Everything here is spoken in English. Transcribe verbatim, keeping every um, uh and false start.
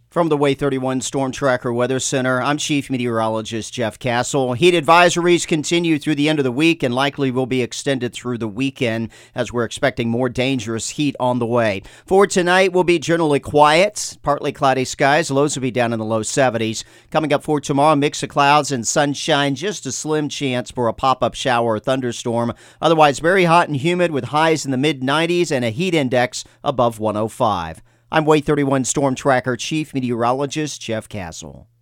From the Way thirty-one Storm Tracker Weather Center, I'm Chief Meteorologist Jeff Castle. Heat advisories continue through the end of the week and likely will be extended through the weekend as we're expecting more dangerous heat on the way. For tonight, we'll be generally quiet, partly cloudy skies. Lows will be down in the low seventies. Coming up for tomorrow, mix of clouds and sunshine, just a slim chance for a pop-up shower or thunderstorm. Otherwise, very hot and humid with highs in the mid nineties and a heat index above one oh five. I'm Way thirty-one Storm Tracker Chief Meteorologist Jeff Castle.